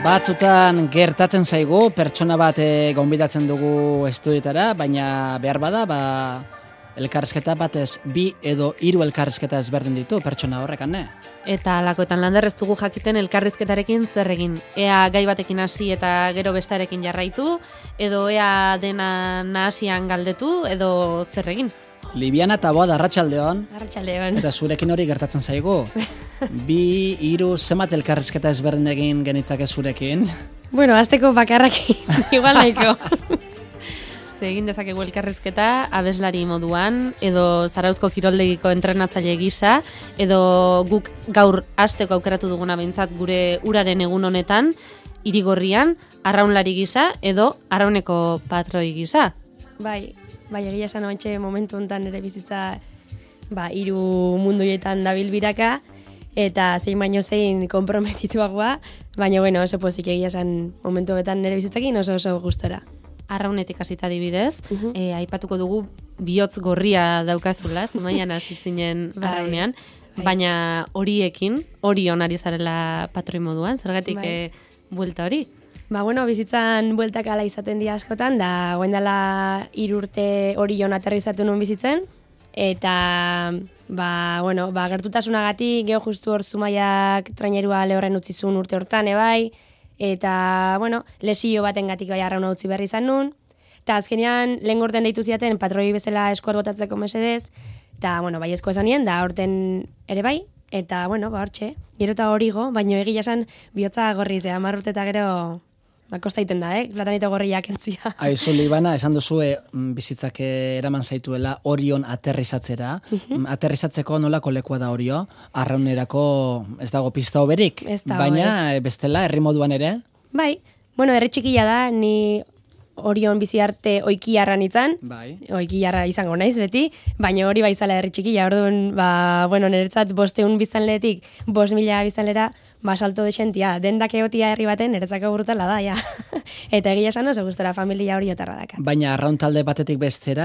Batzutan gertatzen zaigu, pertsona bat gonbidatzen dugu estudioetara, baina behar bada, elkarrizketa batez 2 edo 3 elkarrizketa ezberdin ditu pertsona horrek, ne? Eta alakoetan lander ez dugu jakiten elkarrizketarekin zer egin. Ea gai batekin hasi eta gero bestarekin jarraitu, edo ea dena nahasian galdetu, edo zer egin. Libiana eta Boada, arratsaldeon. Arratsaldeon. Eta zurekin hori gertatzen zaigu. 2, 3, zenbat elkarrizketa ezberdin egin genitzake zurekin? Bueno, azteko bakarrakin, igual nahiko. Egin dezakegu elkarrizketa abeslari moduan, edo Zarauzko kiroldegiko entrenatzaile gisa, edo guk gaur hasteko aukeratu duguna behintzat gure uraren egun honetan, Irigorrian, arraunlari gisa, edo arrauneko patroi gisa. Bai, egia esan oantxe momentu honetan ere bizitza 3 munduietan dabil biraka, eta zein baino zein komprometituagoa, baina bueno, oso pozik egia esan momentu honetan nire bizitzakin oso gustora. Arraunetik hasita adibidez, aipatuko dugu bihotz gorria daukazula, zumaian hasi zinen arraunean, baina horiekin, Orion ari zarela patroi moduan, zergatik buelta hori? Bueno, bizitzan bueltak ala izaten dira askotan, da goen dela 3 urte Orion aterrizatu nuen bizitzen, eta gertutasunagatik, geho justu hor Zumaiak trainerua lehorren utzi zuen urte hortan, ebai, eta, lesio batengatik bai arrauna utzi berri izan nun, eta azkenean lehen urten deitu ziaten patroi bezala eskuar botatzeko mesedez, eta, bai esko esan nien, da horten ere bai, eta, hortxe, gero eta horigo, baino egia esan bihotza gorri zea, 10 urte eta gero, kosta iten da, platanito gorriak entzia. Aizu, Libana, esan duzue bizitzak eraman zaituela Orion aterrizatzera. Aterrizatzeko nolako lekua da Orio? Arraunerako ez dago pista hoberik, baina bestela herri moduan ere? Bai, herri txikia da, ni Orion bizi arte oikiarra nintzen, oikiarra izango naiz beti, baina hori bai zala herri txikia, orduan, niretzat 500 biztanletik 5.000 biztanlera, salto desentia, dendak egotia herri baten, niretzako brutala da, ja. Eta egia esan oso gustora familia oriotarra daka. Baina arraun talde batetik bestera,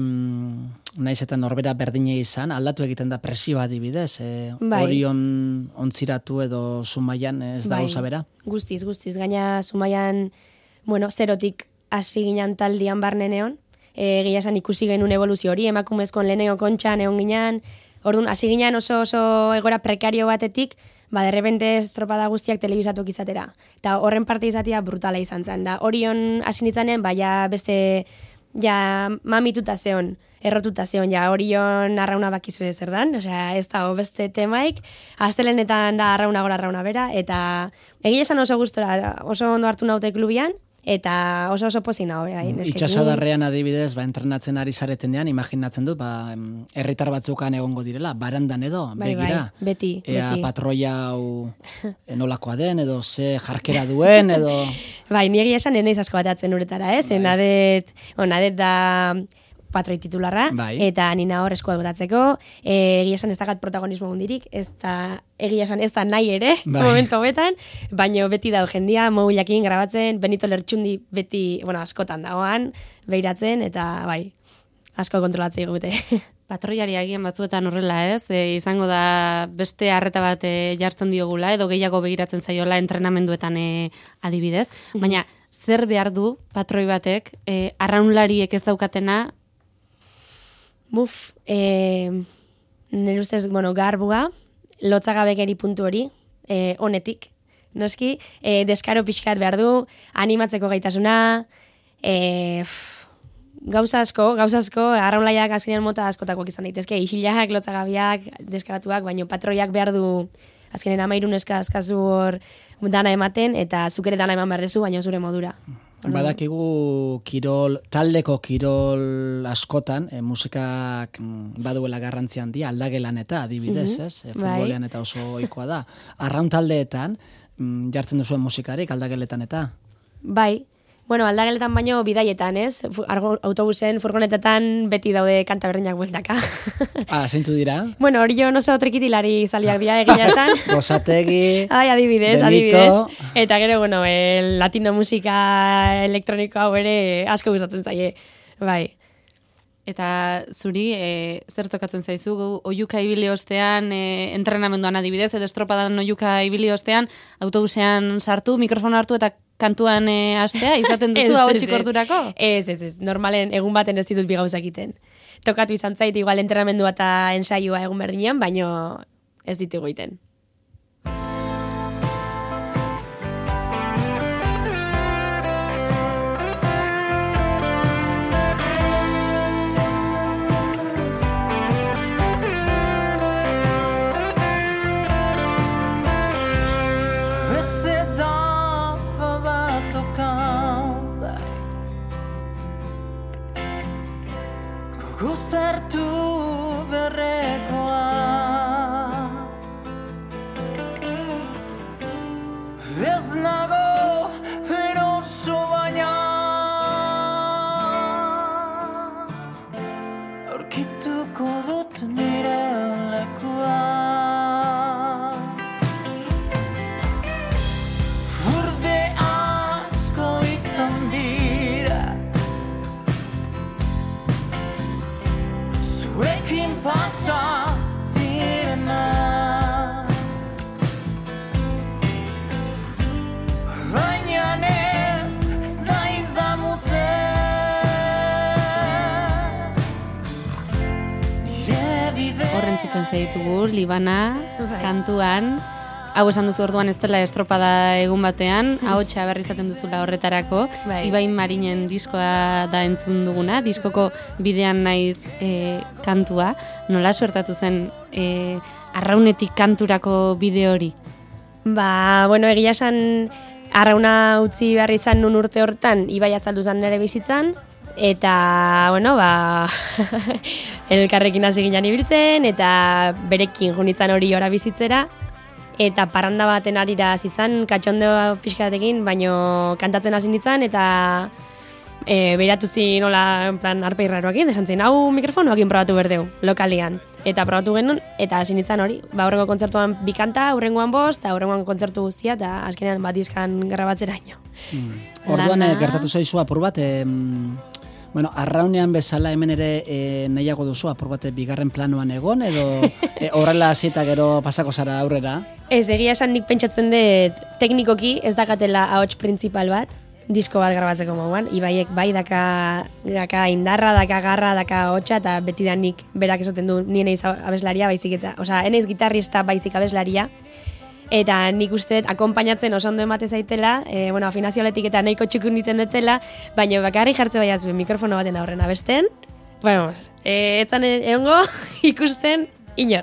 naiz eta norbera berdine izan, aldatu egiten da presioa adibidez, Orion ontziratu edo Zumaian ez da gauza bera? Guztiz, gaina Zumaian, zerotik hasi ginen taldian barne neon, egia esan ikusi genuen evoluzio hori, emakumezkoen lehenengo kontxan egon ginen, orduan hasi ginen oso egora prekario batetik, derrepente estropada guztiak telebizatuak izatera. Eta horren parte izatea brutala izan zen. Da, Orion hasi nitzanen, beste mamituta zeon, errotuta zeon, Orion arrauna bakizu zer dan, ez da beste temaik, astelenetan da arrauna gora arrauna bera, eta egia esan oso gustora, oso ondo hartu naute klubian, eta oso pozina hori. Itxasadarrean adibidez, entrenatzen ari zaretenean, imaginatzen dut, herritar batzukan egongo direla, barandan edo, begira. Beti. Ea patroia hau nolakoa den, edo ze jarkera duen, edo... Nire esan nire asko batatzen uretara, nadet da patroi titularra, eta nina hor eskuat botatzeko, egia esan ez dakat protagonismo hundirik, egia esan ez da nahi ere, momentu hobetan, baina beti da jendia, mobilakin grabatzen, Benito Lertxundi beti, askotan dagoan, behiratzen, eta asko kontrolatzei gute. Patroiari agian batzuetan horrela izango da beste harreta bat jartzen diogula, edo gehiago begiratzen zaiola entrenamenduetan adibidez, baina zer behar du patroi batek, arraunlariek ez daukatena, nire ustez, garbua, lotzagabekeri puntu hori, honetik, noski, deskaro pixkat behar du, animatzeko gaitasuna, gauza asko, arraunlaiak azkenean mota askotakoak izan daitezke, isilak, lotzagabiak, deskaratuak, baina patroiak behar du, azkenean 13 eskazu hor dana ematen, eta zuk ere dana eman behar dezu, baina zure modura. Badakigu taldeko kirol askotan, musikak baduela garrantzi handia, aldagelan eta adibidez, futbolean eta oso ohikoa da. Arraun taldeetan, jartzen duzuen musikarik aldageletan eta? Bai, aldageletan baino bidaietan, autobusen, furgonetetan beti daude kanta berdinak bueltaka. Zeintzu dira? Orion oso trekitilari zaliak dira egia esan. Gozategi, adibidez. Benito. Eta gero, el latino musika elektroniko hau ere asko gustatzen zaie. Bai. Eta zuri, zer tokatzen zaizu, oiuka ibili ostean, entrenamenduan adibidez, edo estropadan oiuka ibili ostean, autobusean sartu, mikrofono hartu eta kantuan hastea, izaten duzu ahotsik ordurako? Ez. Normalen egun baten ez ditut bi gauzak egiten. Tokatu izan zait, igual entrenamendua eta ensaioa egun berdinean, baino ez ditugu egiten. Gustartu berrekoa ez nago eroso baina aurkituko dut nire lekua urte asko izan dira zuekin pasa zirena baina ez naiz damutzen nire bide Horrentzuten zaitugu, Libana, kantuan, hau esan duzu orduan ez dela estropada egun batean, ahotsa berri izaten duzula horretarako, Bai. Ibai Marinen diskoa da entzun duguna, diskoko bidean naiz kantua, nola suertatu zen arraunetik kanturako bide hori? Egia esan arrauna utzi behar izan nun urte hortan, Ibai azaldu zen nire bizitzan, eta, elkarrekin hasi ginen ibiltzen, eta berekin junitzen hori ora bizitzera, eta parranda baten arira hasi izan, katxondeo pixkatekin, baino kantatzen hasi nintzen, eta beiratu zi nola, en plan, arpeirraroakin, esan zen, hau mikrofonoakin probatu berdeu, lokalian. Eta probatu genuen, eta hasi nintzen hori, aurrengo kontzertuan 2 kanta, aurrengoan 5, eta aurrengoan kontzertu guztia, eta azkenean bat diskan grabatzeraino. Orduan Lana. gertatu zaizu apur bat, arraunean bezala hemen ere nahiago duzu apur bat bigarren planoan egon, edo horrela hasita gero pasako zara aurrera? Ez, egia esan nik pentsatzen dut teknikoki ez dakatela ahots printzipal bat, disko bat grabatzeko moduan, Ibaiek bai daka indarra, daka garra, daka ahotsa, eta beti da nik berak esaten du nien eiz abeslaria baizik eta, eneiz gitarrista baizik abeslaria, eta nik uste dut akonpainatzen oso ondo emate zaitela, afinazioaletik eta nahiko txukun diten dutela, baina bakarrik jartze baiaz mikrofono baten aurren abesten, etzan egongo ikusten inor.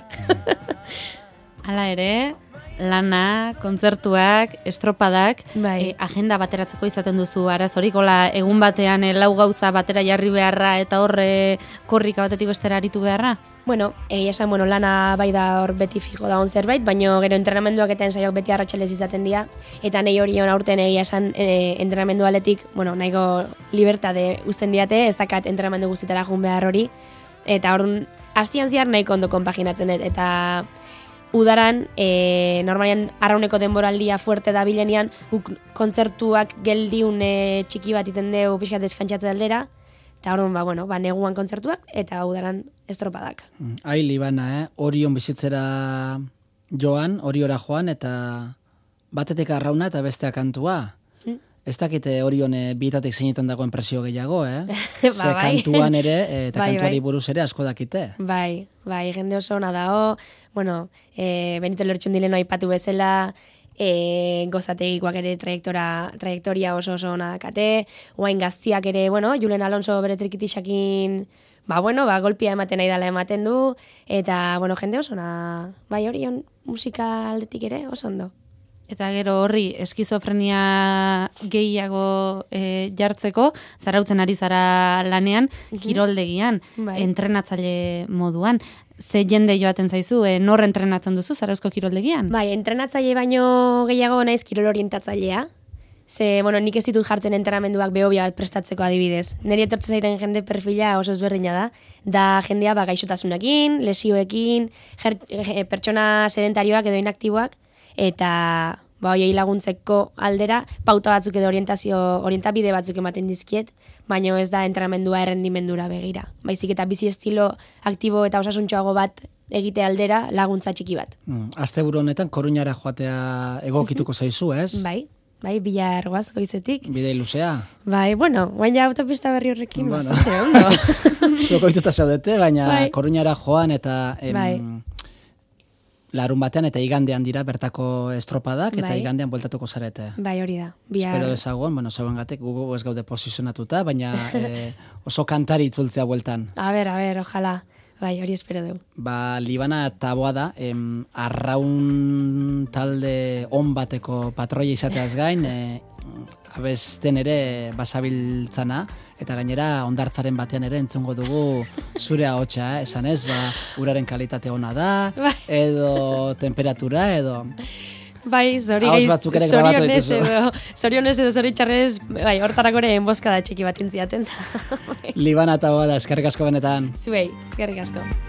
Hala ere, lana, kontzertuak, estropadak, Bai. agenda bateratzeko izaten duzu arazorik, hola, egun batean 4 gauza batera jarri beharra eta horre korrika batetik bestera aritu beharra? Egia esan, lana bai da hor beti fijo dagoen zerbait, baina gero entrenamenduak eta ensaiok beti arratsalez izaten dira, eta nahi hori aurten egia esan entrenamendu aletik, nahiko libertade uzten diate, ez dakat entrenamendu guztitara jun behar hori, eta hor, hastian zehar nahiko ondo konpaginatzen dut, eta udaran, normalian arrauneko denboraldia fuerte da bilenean, guk kontzertuak geldiun txiki bat iten dugu pixkat deskantxatze aldera, eta orduan, neguan kontzertuak, eta udaran estropadak. Ai, Libana, Orion bizitzera joan, Oriora joan, eta batetik arrauna eta bestea kantua. Ez dakite Orion bietatik zeinetan dagoen presio gehiago, Ze bai. kantuan ere, eta Bai, kantuari bai. buruz ere asko dakite. Bai, jende oso ona dao, Benito Lertxundileno aipatu bezala, gozategikoak ere trajektoria oso ona dakate, guain gaztiak ere, Julen Alonso bere trikitixakin, golpia ematen nahi dela ematen du, eta, jende oso ona, bai Orion musika aldetik ere oso ondo. Eta gero horri eskizofrenia gehiago jartzeko, zarautzen ari zara lanean, kiroldegian, Bai. entrenatzaile moduan. Ze jende joaten zaizu, nor entrenatzen duzu zarauzko kiroldegian? Bai, entrenatzaile baino gehiago naiz kirol orientatzailea. Ze, nik ez ditut jartzen entrenamenduak behobia prestatzeko adibidez. Neri etortzen zaiten jende perfila oso ezberdina da. Da jendea gaixotasunekin, lesioekin, pertsona sedentarioak edo inaktiboak, eta, hoiei laguntzeko aldera, pauta batzuk edo orientabide batzuk ematen dizkiet, baina ez da entrenamendua errendimendura begira. Baizik eta bizi estilo aktibo eta osasuntxoago bat egite aldera laguntza txiki bat. Asteburu honetan Koruñara joatea egokituko zaizu, ez? Bai, Bilar goaz goizetik. Bidei luzea. Bai, bueno, baina autopista berri horrekin Bueno. bastante ondo. Zuek ohituta zaudete, baina Bai. Koruñara joan eta Bai. larun batean eta igandean dira bertako estropadak eta Bai. igandean bueltatuko zarete. Bai, hori da. Espero dezagun, bueno, zeuengatik gugu ez gaude posizionatuta, baina oso kantari itzultzea bueltan. A ver, ojalá. Bai, hori espero dugu. Libana taboa da, arraun talde on bateko patroia izateaz gain, abesten ere basabiltzana, eta gainera ondartzaren batean ere entzungo dugu zure ahotsa, esan ez, uraren kalitate ona da, edo temperatura, edo... Bai, Ahots batzuk ere grabatu dituzu. Zorionez edo zoritxarrez, bai, hortarako ere enboskada txiki bat intziaten. Libana taboa da, eskerrik asko benetan. Zuei, eskerrik asko.